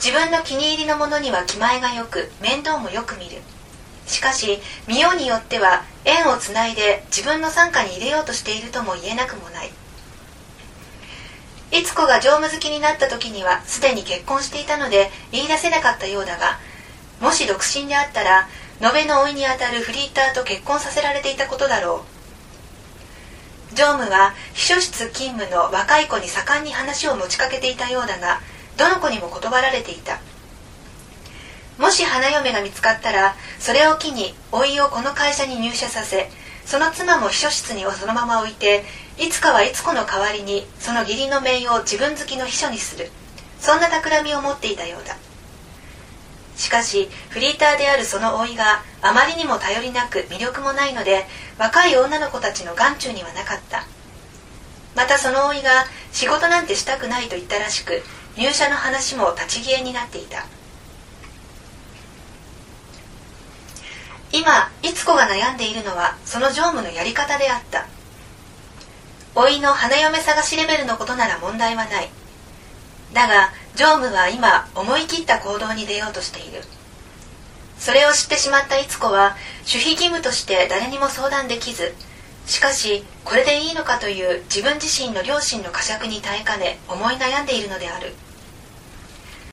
自分の気に入りのものには気前がよく、面倒もよく見る。しかし見ようによっては縁をつないで自分の傘下に入れようとしているとも言えなくもない。逸子が常務好きになった時にはすでに結婚していたので言い出せなかったようだが、もし独身であったら延べの甥にあたるフリーターと結婚させられていたことだろう。常務は秘書室勤務の若い子に盛んに話を持ちかけていたようだが、どの子にも断られていた。もし花嫁が見つかったら、それを機に甥をこの会社に入社させ、その妻も秘書室にそのまま置いて、いつかは逸子の代わりにその義理の姪を自分好きの秘書にする、そんな企みを持っていたようだ。しかしフリーターであるその甥があまりにも頼りなく魅力もないので、若い女の子たちの眼中にはなかった。またその甥が仕事なんてしたくないと言ったらしく、入社の話も立ち消えになっていた。今逸子が悩んでいるのはその常務のやり方であった。甥の花嫁探しレベルのことなら問題はない。だが常務は今思い切った行動に出ようとしている。それを知ってしまった逸子は守秘義務として誰にも相談できず、しかしこれでいいのかという自分自身の良心の呵責に耐えかね思い悩んでいるのである。